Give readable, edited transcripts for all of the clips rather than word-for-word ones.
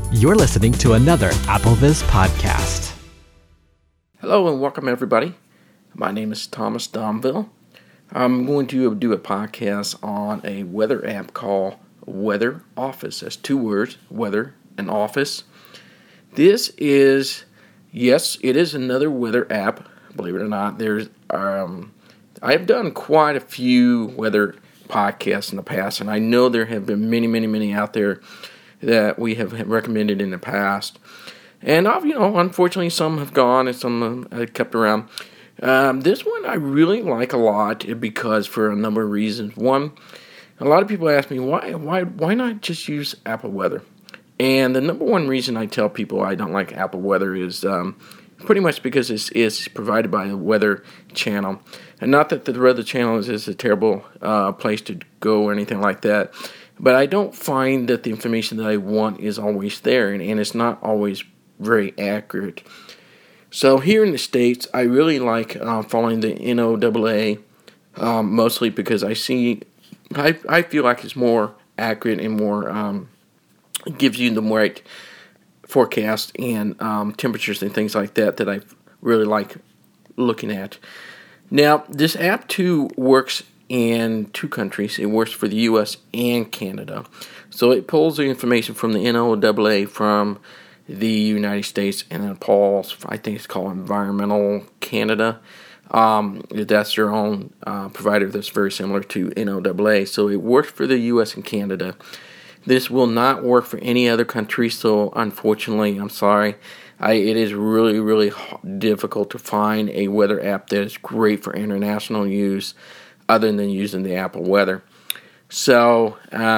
You're listening to another AppleVis podcast. Hello and welcome everybody. My name is Thomas Domville. I'm going to do a podcast on a weather app called Weather Office. That's two words, weather and office. This is, yes, it is another weather app. Believe it or not, I've done quite a few weather podcasts in the past, and I know there have been many out there that we have recommended in the past. And, unfortunately, some have gone and some have kept around. This one I really like a lot because for a number of reasons. One, a lot of people ask me, why not just use Apple Weather? And the number one reason I tell people I don't like Apple Weather is pretty much because it's provided by the Weather Channel. And not that the Weather Channel is a terrible place to go or anything like that, but I don't find that the information that I want is always there, and it's not always very accurate. So here in the States, I really like following the NOAA, mostly because I feel like it's more accurate and more gives you the right forecast and temperatures and things like that I really like looking at. Now, this app too works in two countries. It works for the U.S. and Canada. So it pulls the information from the NOAA from the United States, and then pulls, I think it's called Environmental Canada. That's their own provider that's very similar to NOAA. So it works for the U.S. and Canada. This will not work for any other country, so unfortunately, I'm sorry. It is really difficult to find a weather app that is great for international use other than using the Apple Weather. So,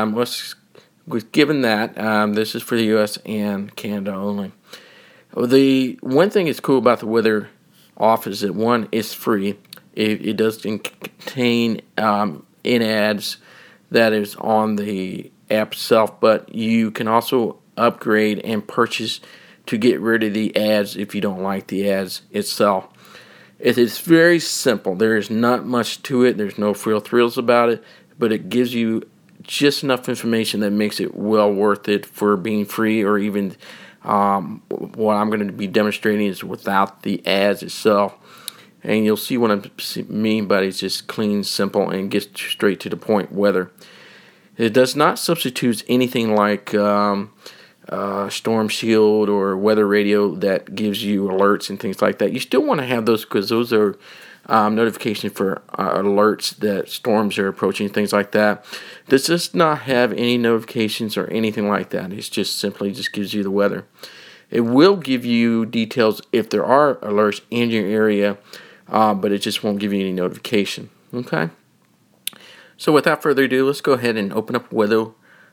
given that, this is for the U.S. and Canada only. The one thing that's cool about the Weather Office is that, one, it's free. It does contain in-ads that is on the app itself, but you can also upgrade and purchase to get rid of the ads if you don't like the ads itself. It is very simple. There is not much to it. There's no thrills about it, but it gives you just enough information that makes it well worth it for being free, or even what I'm going to be demonstrating is without the ads itself. And you'll see what I mean by it's just clean, simple, and gets straight to the point weather. It does not substitute anything like Storm Shield or Weather Radio that gives you alerts and things like that. You still want to have those because those are notifications for alerts that storms are approaching, things like that. This does not have any notifications or anything like that. It's just simply just gives you the weather. It will give you details if there are alerts in your area, but it just won't give you any notification. Okay? So without further ado, let's go ahead and open up Weather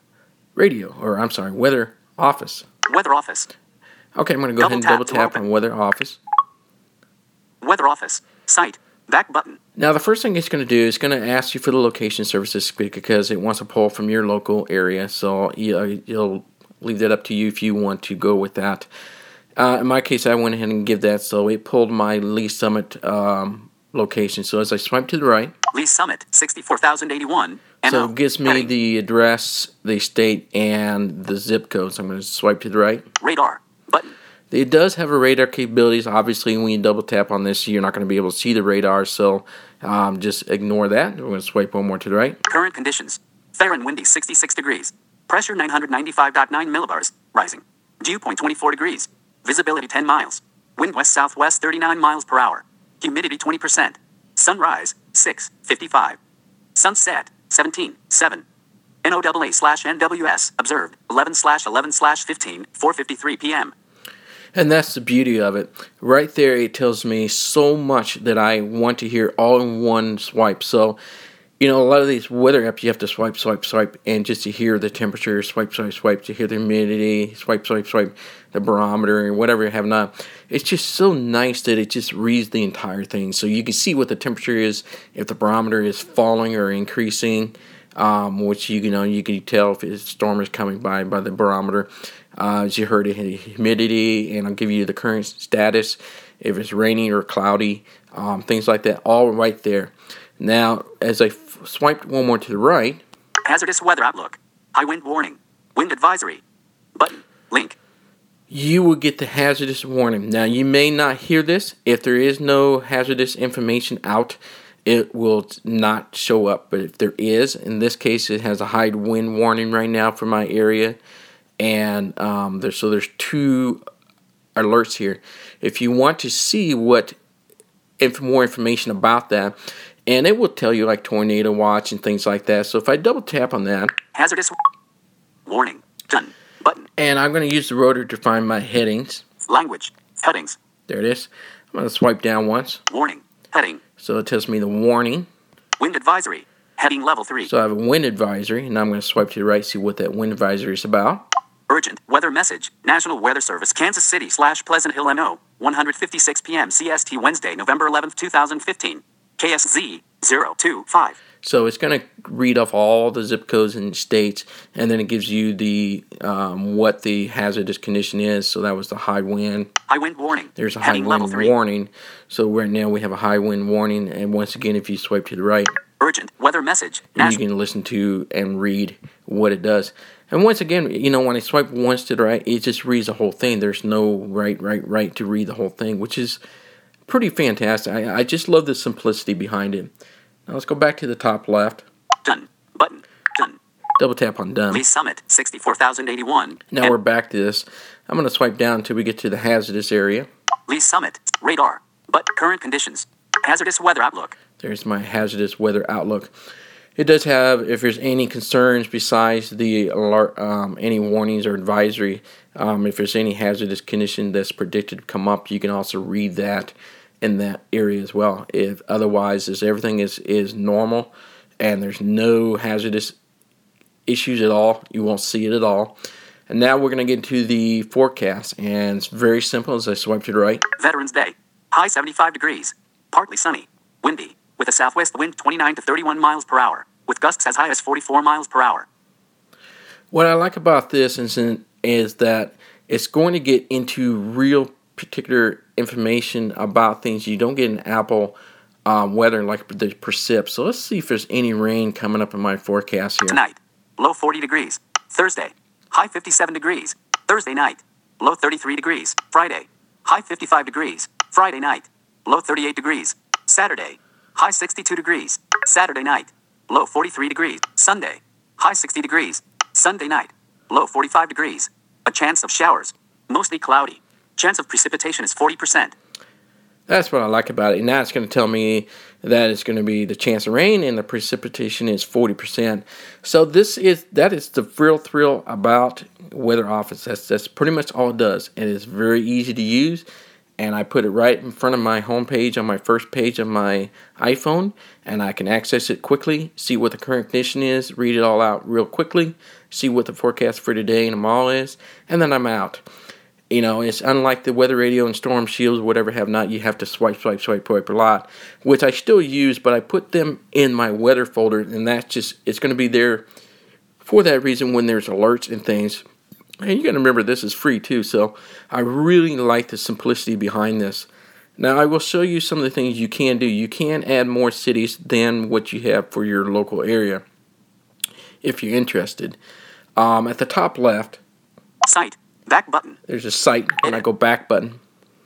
Office. Weather Office. Okay, I'm going to go ahead and double tap on Weather Office. Weather Office. Site. Back button. Now, the first thing it's going to do is going to ask you for the location services because it wants to pull from your local area. So you'll leave that up to you if you want to go with that. In my case, I went ahead and give that. So it pulled my Lee Summit location. So as I swipe to the right, Lee Summit, 64,081. So it gives me the address, the state, and the zip code. So I'm going to swipe to the right. Radar button. It does have a radar capabilities. Obviously, when you double tap on this, you're not going to be able to see the radar. So just ignore that. We're going to swipe one more to the right. Current conditions. Fair and windy, 66 degrees. Pressure 995.9 millibars. Rising. Dew point 24 degrees. Visibility 10 miles. Wind west-southwest 39 miles per hour. Humidity 20%. Sunrise, 6:55. Sunset, 17:7. NOAA/NWS observed, 11/11/15, 4:53 p.m. And that's the beauty of it. Right there, it tells me so much that I want to hear all in one swipe. So, a lot of these weather apps, you have to swipe, and just to hear the temperature, swipe, to hear the humidity, swipe, the barometer, and whatever you have not. It's just so nice that it just reads the entire thing. So you can see what the temperature is, if the barometer is falling or increasing, which you can tell if a storm is coming by the barometer. As you heard, the humidity, and I'll give you the current status, if it's raining or cloudy, things like that, all right there. Now, as I swiped one more to the right, hazardous weather outlook, high wind warning, wind advisory, button, link, you will get the hazardous warning. Now, you may not hear this. If there is no hazardous information out, it will not show up. But if there is, in this case, it has a high wind warning right now for my area. And there's two alerts here. If you want to see more information about that, and it will tell you like tornado watch and things like that. So if I double tap on that, Hazardous warning. Done. Button. And I'm going to use the rotor to find my headings. Language. Headings. There it is. I'm going to swipe down once. Warning. Heading. So it tells me the warning. Wind advisory. Heading level 3. So I have a wind advisory, and I'm going to swipe to the right, see what that wind advisory is about. Urgent weather message. National Weather Service, Kansas City / Pleasant Hill, NO. 1:56 p.m. CST, Wednesday, November 11th, 2015. KSZ 025. So it's going to read off all the zip codes and states, and then it gives you the what the hazardous condition is. So that was the high wind. High wind warning. There's a Heading high level wind 3. warning. So right now we have a high wind warning, and once again, if you swipe to the right, Urgent weather message. you can listen to and read what it does. And once again, when I swipe once to the right, it just reads the whole thing. There's no right to read the whole thing, which is pretty fantastic. I just love the simplicity behind it. Now let's go back to the top left. Done. Button. Done. Double tap on done. Lee Summit 64,081. Now we're back to this. I'm going to swipe down until we get to the hazardous area. Lee Summit. Radar. But current conditions. Hazardous weather outlook. There's my hazardous weather outlook. It does have, if there's any concerns besides the alert, any warnings or advisory, if there's any hazardous condition that's predicted to come up, you can also read that in that area as well. If otherwise, as everything is normal and there's no hazardous issues at all, you won't see it at all. And now we're going to get into the forecast, and it's very simple as I swipe to the right. Veterans Day. High 75 degrees. Partly sunny. Windy. With a southwest wind 29 to 31 miles per hour. With gusts as high as 44 miles per hour. What I like about this is that it's going to get into real particular information about things you don't get in Apple weather, like the precip. So let's see if there's any rain coming up in my forecast here. Tonight. Low 40 degrees. Thursday. High 57 degrees. Thursday night. Low 33 degrees. Friday. High 55 degrees. Friday night. Low 38 degrees. Saturday. High 62 degrees. Saturday night. Low 43 degrees. Sunday. High 60 degrees. Sunday night. Low 45 degrees. A chance of showers. Mostly cloudy. Chance of precipitation is 40%. That's what I like about it. And now it's going to tell me that it's going to be the chance of rain and the precipitation is 40%. So that is the real thrill about Weather Office. That's pretty much all it does. It is very easy to use. And I put it right in front of my home page on my first page of my iPhone, and I can access it quickly, see what the current condition is, read it all out real quickly, see what the forecast for today and tomorrow is, and then I'm out. It's unlike the Weather Radio and Storm Shields, whatever have not. You have to swipe a lot, which I still use, but I put them in my weather folder, and it's going to be there for that reason when there's alerts and things. And you got to remember, this is free too, so I really like the simplicity behind this. Now, I will show you some of the things you can do. You can add more cities than what you have for your local area, if you're interested. At the top left, Site. Back button. there's a site, and I go back button.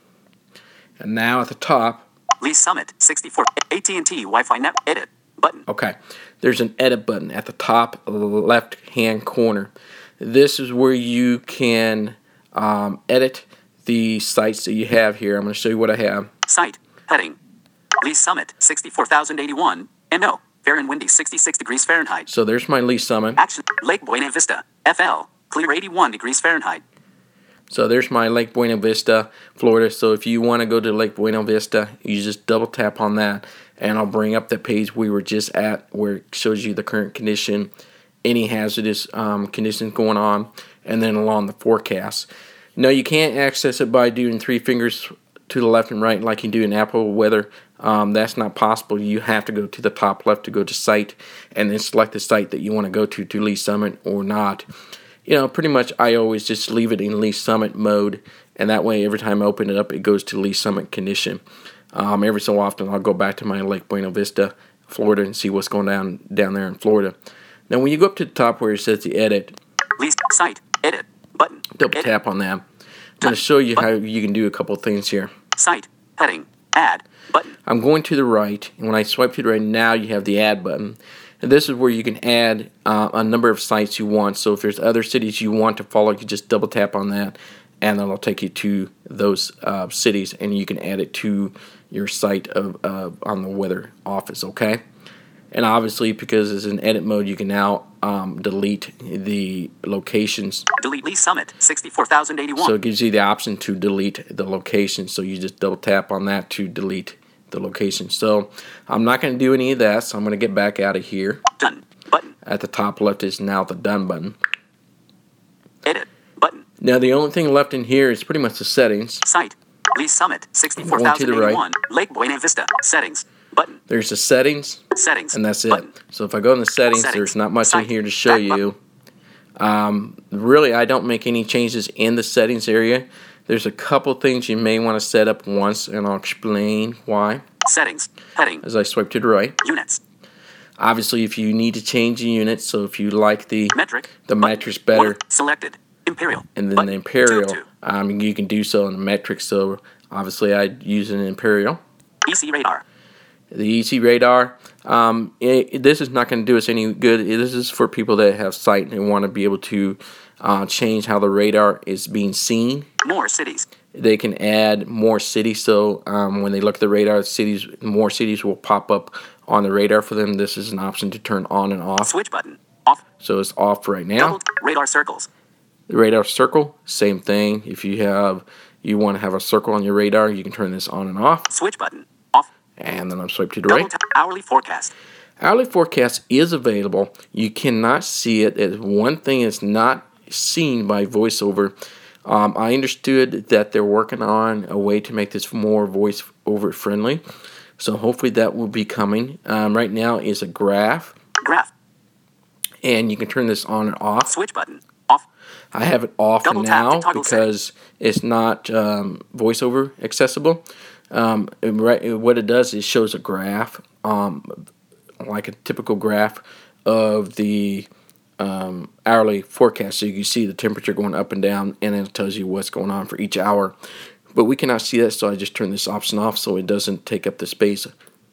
And now at the top, Lee Summit 64. AT&T Wi-Fi net. Edit. Button. okay, there's an edit button at the top left-hand corner. This is where you can edit the sites that you have here. I'm going to show you what I have. Site. Heading. Lee Summit 64,081. NO. Fair and windy 66 degrees Fahrenheit. So there's my Lee Summit. Action. Lake Buena Vista. FL. Clear 81 degrees Fahrenheit. So there's my Lake Buena Vista, Florida. So if you want to go to Lake Buena Vista, you just double tap on that, and I'll bring up the page we were just at where it shows you the current condition, any hazardous conditions going on, and then along the forecast. No, you can't access it by doing three fingers to the left and right like you do in Apple Weather. That's not possible. You have to go to the top left to go to site, and then select the site that you want to go to Lee Summit or not. Pretty much I always just leave it in Lee Summit mode, and that way every time I open it up, it goes to Lee Summit condition. Every so often I'll go back to my Lake Buena Vista, Florida, and see what's going down there in Florida. Now when you go up to the top where it says the edit, Lee Site. Edit. Button. double Edit. tap on that. going to show you how you can do a couple things here. Site. Heading. Add. Button. I'm going to the right, and when I swipe to the right, now you have the add button. And this is where you can add a number of sites you want. So if there's other cities you want to follow, you just double tap on that, and then it'll take you to those cities, and you can add it to your site on the Weather Office, okay? And obviously, because it's in edit mode, you can now delete the locations. Delete Lee Summit, 64,081. So it gives you the option to delete the location. So you just double tap on that to delete the location. So I'm not going to do any of that, so I'm going to get back out of here. Done. Button. At the top left is now the done button. Edit. Button. Now the only thing left in here is pretty much the settings. Site. Lee Summit, 64,081. Lake Buena Vista. Settings. Button. There's the settings. Settings. And that's it. Button. So if I go in the settings, there's not much in here to show you. Really, I don't make any changes in the settings area. There's a couple things you may want to set up once, and I'll explain why. Settings. Heading. As I swipe to the right. Units. Obviously, if you need to change the unit, so if you like the metric better, one, selected Imperial, and then button. the Imperial, 2. You can do so in the metric. So obviously, I'd use an Imperial. EC radar. The EC radar. This is not going to do us any good. This is for people that have sight and want to be able to change how the radar is being seen. More cities. They can add more cities. So when they look at the radar, more cities will pop up on the radar for them. This is an option to turn on and off. Switch button. Off. So it's off right now. Doubled radar circles. The radar circle, same thing. If you want to have a circle on your radar, you can turn this on and off. Switch button. Off. And then I'm swipe to the right. Hourly forecast. Hourly forecast is available. You cannot see it. It's one thing that's not seen by VoiceOver. I understood that they're working on a way to make this more VoiceOver friendly. So hopefully that will be coming. Right now is a graph. Graph. And you can turn this on and off. Switch button. Off. I have it off now because it's not VoiceOver accessible. What it does is shows a graph, like a typical graph of the hourly forecast. So you can see the temperature going up and down, and it tells you what's going on for each hour. But we cannot see that, so I just turn this option off so it doesn't take up the space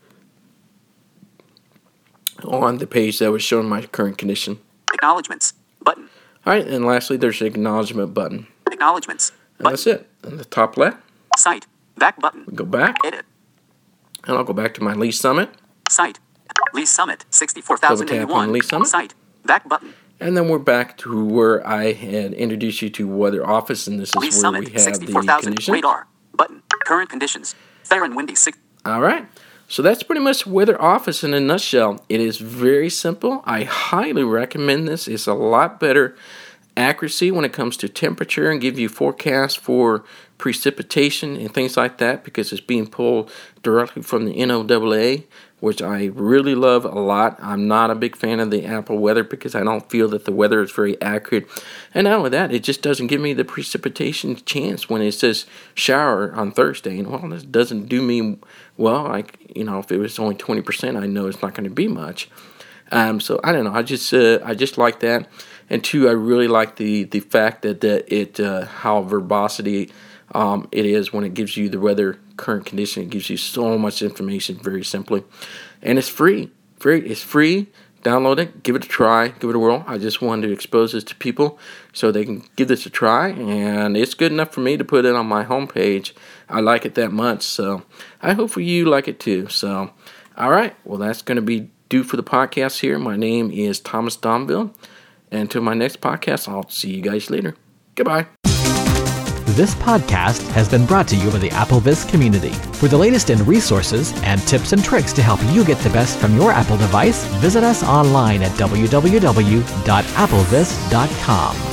on the page that was showing my current condition. Acknowledgements button. All right, and lastly, there's the acknowledgement button. Acknowledgements. And that's it. On the top left. Site. Back button. We go back. Edit. And I'll go back to my Lee Summit. Site. Lee Summit, 64,081. Lee Summit. Site. Back button. And then we're back to where I had introduced you to Weather Office, and this is Lee where Summit, we have the 64,000. conditions. Radar. Button. Current conditions. Fair and windy. All right. So that's pretty much Weather Office in a nutshell. It is very simple. I highly recommend this. It's a lot better accuracy when it comes to temperature and give you forecasts for precipitation and things like that because it's being pulled directly from the NOAA, which I really love a lot. I'm not a big fan of the Apple weather because I don't feel that the weather is very accurate. And not only that, it just doesn't give me the precipitation chance when it says shower on Thursday. And well, this doesn't do me well. Like, if it was only 20%, I know it's not going to be much. So I don't know. I just like that. And two, I really like the fact that how verbosity it is when it gives you the weather current condition. It gives you so much information very simply, and it's free. It's free. Download it, give it a try, give it a whirl. I just wanted to expose this to people so they can give this a try, and it's good enough for me to put it on my homepage. I like it that much, so I hope you like it too. So, all right, well, that's going to be do for the podcast here. My name is Thomas Domville, and until my next podcast, I'll see you guys later. Goodbye. This podcast has been brought to you by the AppleVis community. For the latest in resources and tips and tricks to help you get the best from your Apple device, visit us online at www.applevis.com.